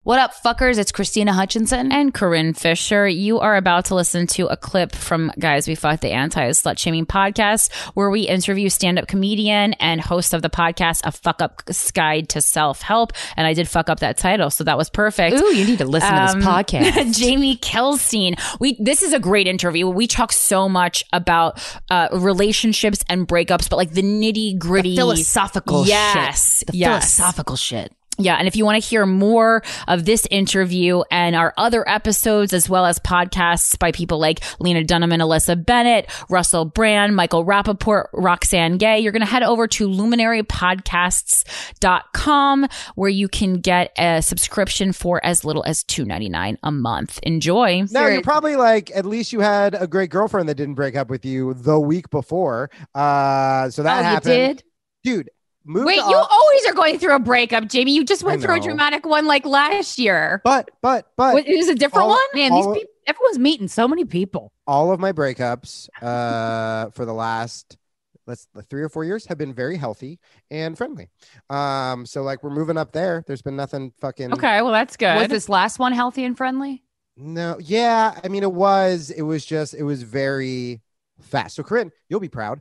What up, fuckers? It's Christina Hutchinson and Corinne Fisher. You are about to listen to a clip from Guys We Fuck, the Anti-Slut Shaming Podcast, where we interview stand-up comedian and host of the podcast, A Fuck Up's Guide to Self-Help. And I did fuck up that title, so that was perfect. Ooh, you need to listen to this podcast. Jamie Kelstein. This is a great interview. We talk so much about relationships and breakups, but like the nitty-gritty. Philosophical shit. Philosophical shit. Yeah, and if you want to hear more of this interview and our other episodes, as well as podcasts by people like Lena Dunham and Alyssa Bennett, Russell Brand, Michael Rappaport, Roxane Gay, you're going to head over to luminarypodcasts.com, where you can get a subscription for as little as $2.99 a month. Enjoy. Now, you're probably like, at least you had a great girlfriend that didn't break up with you the week before. So that happened. You did? Dude. Wait, you always are going through a breakup, Jamie. You just went through a dramatic one like last year. But it was a different one? Man, everyone's meeting so many people. All of my breakups for the last 3 or 4 years have been very healthy and friendly. So like we're moving up there. There's been nothing fucking. Okay, well that's good. Was this last one healthy and friendly? No, yeah. I mean, it was very fast. So Corinne, you'll be proud.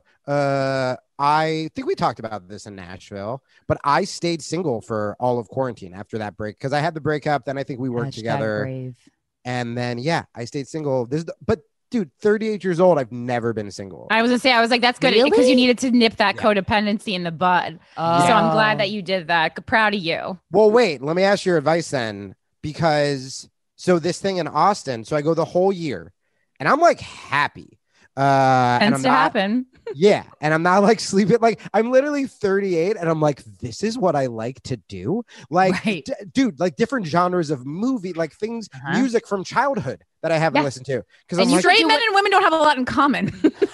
I think we talked about this in Nashville, but I stayed single for all of quarantine after that break because I had the breakup. Then I think we worked together, brave. And then I stayed single. But dude, 38 years old, I've never been single. I was like, that's good because you needed to nip that codependency in the bud. So I'm glad that you did that. Proud of you. Well, wait, let me ask your advice then, because this thing in Austin. So I go the whole year, and I'm like happy. Tends to happen. Yeah. And I'm not like sleeping. Like I'm literally 38 and I'm like, this is what I like to do. Like, dude, like different genres of movie, like things, music from childhood that I haven't listened to. And straight men and women don't have a lot in common.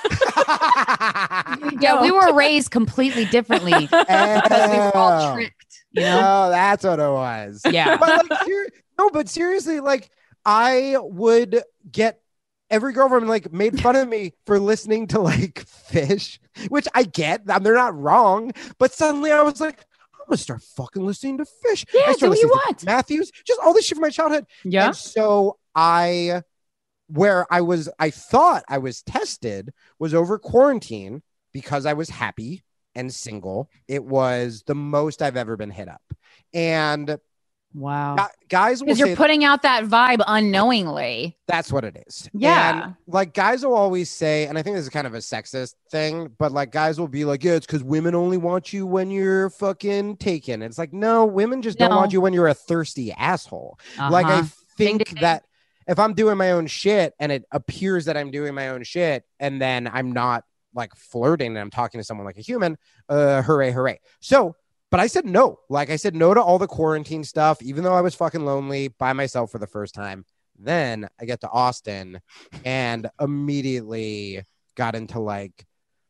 We were raised completely differently because we were all tricked. You know? Oh, that's what it was. Yeah. But like, but seriously, like I would get every girlfriend like made fun of me for listening to like Fish, which I get. They're not wrong. But suddenly I was like, I'm gonna start fucking listening to Fish. Yeah, do what you want. Matthews, just all this shit from my childhood. Yeah. And so I thought I was tested was over quarantine because I was happy and single. It was the most I've ever been hit up. And wow. Guys will because you're putting out that vibe unknowingly. That's what it is. Yeah. And like guys will always say, and I think this is kind of a sexist thing, but like guys will be like, yeah, it's because women only want you when you're fucking taken. It's like, no, women just don't want you when you're a thirsty asshole. Like I think that if I'm doing my own shit and it appears that I'm doing my own shit and then I'm not like flirting and I'm talking to someone like a human, hooray. So, but I said no. Like I said no to all the quarantine stuff, even though I was fucking lonely by myself for the first time. Then I get to Austin and immediately got into like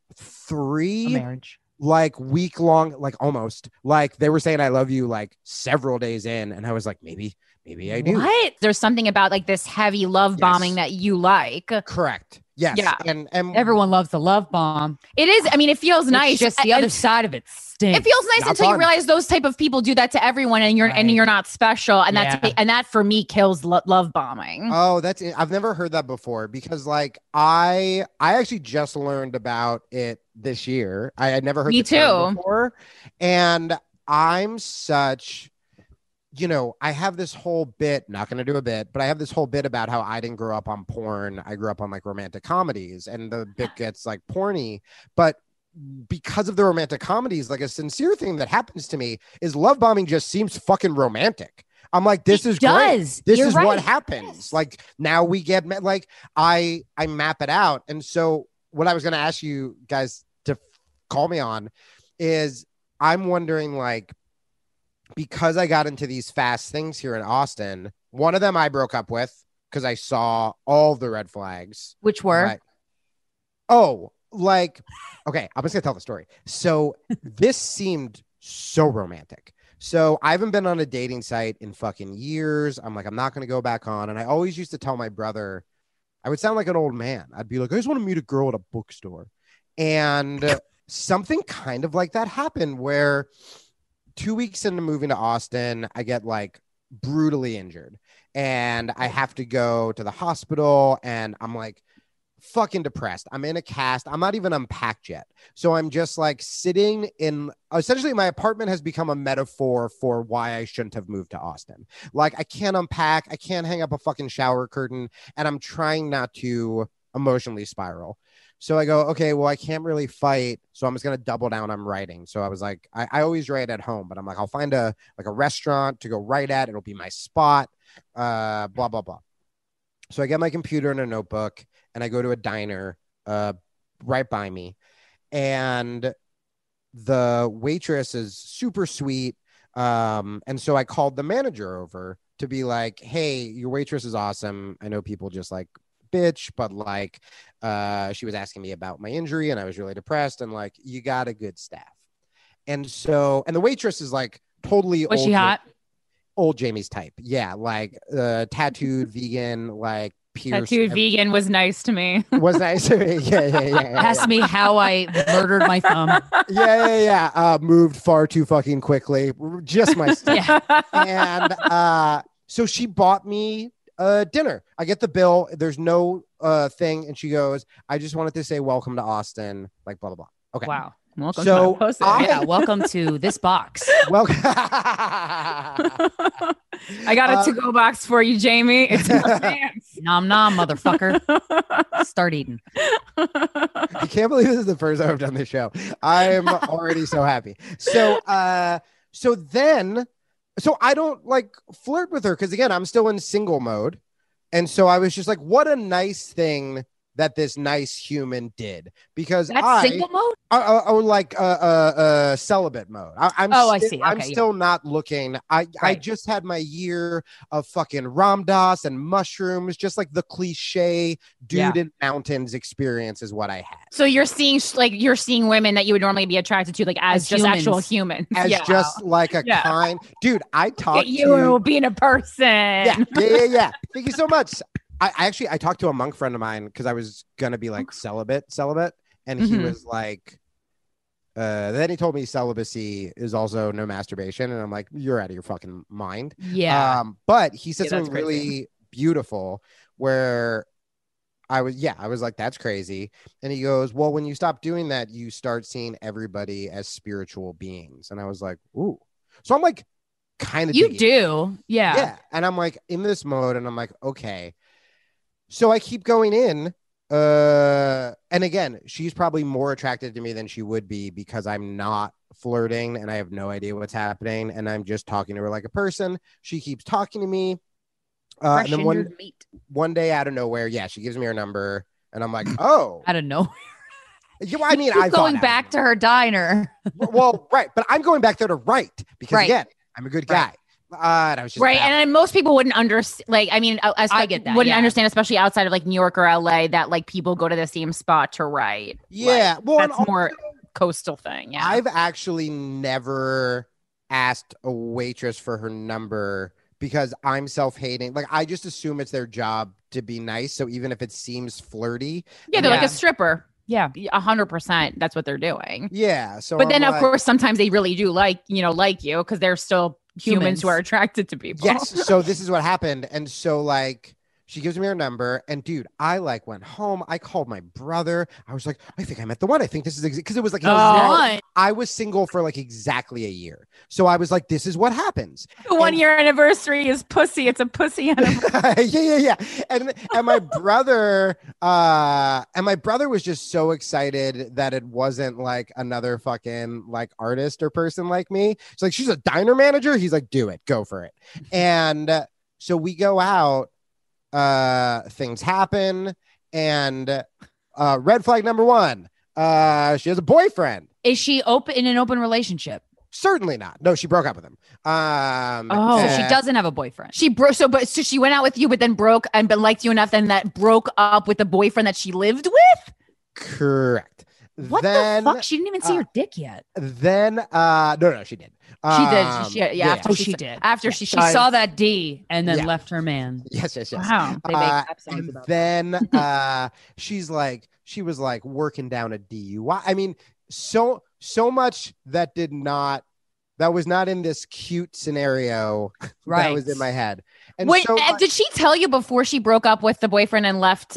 3 marriage, like week long, like almost like they were saying I love you like several days in. And I was like, maybe I do. What? There's something about like this heavy love bombing that you like. Correct. Yes. Yeah. And everyone loves the love bomb. It is. I mean, it feels nice. Just the other side of it stinks. It feels nice until you realize those type of people do that to everyone, and you're not special, and that for me kills love bombing. Oh, I've never heard that before because like I actually just learned about it this year. I had never heard me the term too before, and I'm such. You know, I have this whole bit, not going to do a bit, but I have this whole bit about how I didn't grow up on porn. I grew up on like romantic comedies, and the bit gets like porny. But because of the romantic comedies, like a sincere thing that happens to me is love bombing just seems fucking romantic. I'm like, this is great. This is what happens. Yes. Like now we get like I map it out. And so what I was going to ask you guys to call me on is I'm wondering like, because I got into these fast things here in Austin, one of them I broke up with because I saw all the red flags. Which were? Okay, I'm just gonna tell the story. So this seemed so romantic. So I haven't been on a dating site in fucking years. I'm like, I'm not gonna go back on. And I always used to tell my brother, I would sound like an old man. I'd be like, I just want to meet a girl at a bookstore. And something kind of like that happened where 2 weeks into moving to Austin, I get like brutally injured, and I have to go to the hospital, and I'm like fucking depressed. I'm in a cast. I'm not even unpacked yet. So I'm just like sitting in, essentially my apartment has become a metaphor for why I shouldn't have moved to Austin. Like I can't unpack. I can't hang up a fucking shower curtain, and I'm trying not to emotionally spiral. So I go, okay, well, I can't really fight. So I'm just going to double down on writing. So I was like, I always write at home, but I'm like, I'll find a restaurant to go write at. It'll be my spot, blah, blah, blah. So I get my computer and a notebook, and I go to a diner right by me. And the waitress is super sweet. And so I called the manager over to be like, hey, your waitress is awesome. I know people just like bitch, but like she was asking me about my injury, and I was really depressed, and like, you got a good staff. And so, and the waitress is like totally Was she hot? Old Jamie's type. Yeah, like tattooed, vegan, like pierced. Tattooed vegan was nice to me. Was nice to me. Yeah. Asked me how I murdered my thumb. Yeah. Moved far too fucking quickly. Just my stuff. Yeah. And so she bought me dinner. I get the bill. There's no thing. And she goes, I just wanted to say welcome to Austin, like blah, blah, blah. Okay. Wow. Welcome So to my pussy. Yeah. Welcome to this box. Welcome. I got a to-go box for you, Jamie. It's in my pants. Nom nom, motherfucker. Start eating. I can't believe this is the first time I've done this show. I'm already so happy. So I don't like flirt with her because again, I'm still in single mode. And so I was just like, what a nice thing that this nice human did, because That's single mode? Like celibate mode. I see. Okay, I'm still not looking. I just had my year of fucking Ram Dass and mushrooms, just like the cliche dude in mountains experience is what I had. So you're seeing women that you would normally be attracted to, like as just humans. actual humans, As just like a kind dude. I talked you being a person. Yeah. Thank you so much. I talked to a monk friend of mine because I was gonna be like celibate, and he was like, then he told me celibacy is also no masturbation, and I'm like, you're out of your fucking mind. Yeah. But he said something crazy. really beautiful where I was like, that's crazy. And he goes, well, when you stop doing that, you start seeing everybody as spiritual beings. And I was like, ooh. So I'm like, kind of You do. yeah. And I'm like in this mode, and I'm like, okay. So I keep going in. And again, she's probably more attracted to me than she would be because I'm not flirting and I have no idea what's happening. And I'm just talking to her like a person. She keeps talking to me. And then one day out of nowhere, she gives me her number. And I'm like, oh. I don't know. I mean, I going back to her diner. Well, right. But I'm going back there to write because, again, I'm a good guy. And I was just Right. And most people wouldn't understand. Like, I mean, I get that. Wouldn't understand, especially outside of like New York or LA, that like people go to the same spot to write. Yeah. Like, well, that's more coastal thing. Yeah. I've actually never asked a waitress for her number because I'm self-hating. Like, I just assume it's their job to be nice. So even if it seems flirty. Yeah. They're like a stripper. Yeah. 100%. That's what they're doing. Yeah. So, but then, of course, sometimes they really do like you because they're still humans who are attracted to people. Yes. So this is what happened. And so like she gives me her number, and dude, I like went home. I called my brother. I was like, I think I met the one. I think this is because it was like I was single for like exactly a year. So I was like, this is what happens. The 1 year anniversary is pussy. It's a pussy anniversary. Yeah. And my brother was just so excited that it wasn't like another fucking like artist or person like me. It's like, she's a diner manager. He's like, do it, go for it. And so we go out. Things happen, and red flag number one, she has a boyfriend. Is she in an open relationship? Certainly not. No, she broke up with him. So she doesn't have a boyfriend. She broke. So she went out with you, but then broke and but liked you enough, then that broke up with the boyfriend that she lived with. Correct. What the fuck? She didn't even see her dick yet. Then no, she did. She did. She did. After she saw that D and then left her man. Yes. Wow. They make rap songs and about then she was like working down a DUI. I mean, so much that did not That was not in this cute scenario that was in my head. And wait, so, did she tell you before she broke up with the boyfriend and left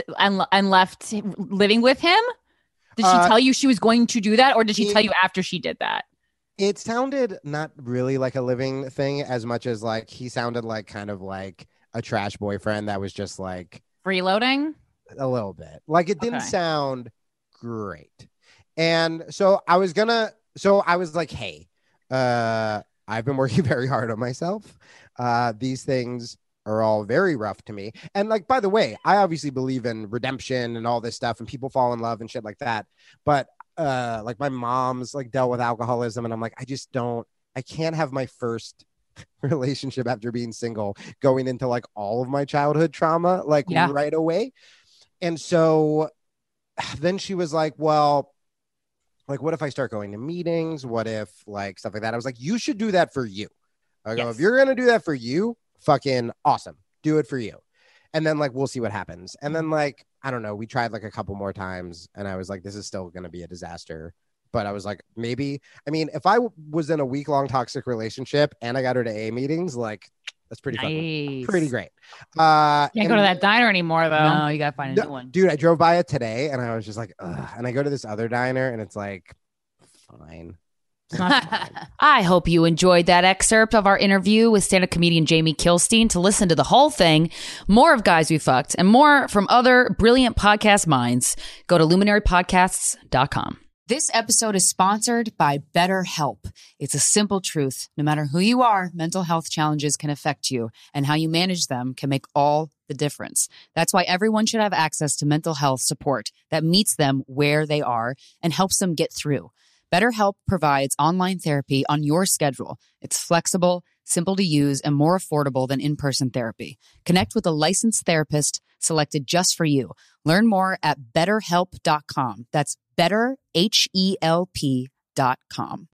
living with him? Did she tell you she was going to do that, or did she tell you after she did that? It sounded not really like a living thing as much as like he sounded like kind of like a trash boyfriend that was just like freeloading a little bit. Like it didn't sound great. And so I was like, hey, I've been working very hard on myself. These things are all very rough to me. And like, by the way, I obviously believe in redemption and all this stuff and people fall in love and shit like that. But like my mom's like dealt with alcoholism and I'm like, I can't have my first relationship after being single going into like all of my childhood trauma, like right away. And so then she was like, well, like, what if I start going to meetings? What if like stuff like that? I was like, you should do that for you. I go, if you're going to do that for you, fucking awesome. Do it for you. And then like, we'll see what happens. And then like, I don't know, we tried like a couple more times and I was like, this is still going to be a disaster. But I was like, maybe, I mean, if I was in a week-long toxic relationship and I got her to A meetings, like that's pretty fun. Pretty great. Can't go to that diner anymore though. No, you got to find a new one. Dude, I drove by it today and I was just like, ugh. And I go to this other diner and it's like, fine. I hope you enjoyed that excerpt of our interview with stand-up comedian Jamie Kilstein. To listen to the whole thing, more of Guys We Fucked, and more from other brilliant podcast minds, go to luminarypodcasts.com. This episode is sponsored by BetterHelp. It's a simple truth. No matter who you are, mental health challenges can affect you, and how you manage them can make all the difference. That's why everyone should have access to mental health support that meets them where they are and helps them get through. BetterHelp provides online therapy on your schedule. It's flexible, simple to use, and more affordable than in-person therapy. Connect with a licensed therapist selected just for you. Learn more at BetterHelp.com. That's BetterHelp.com.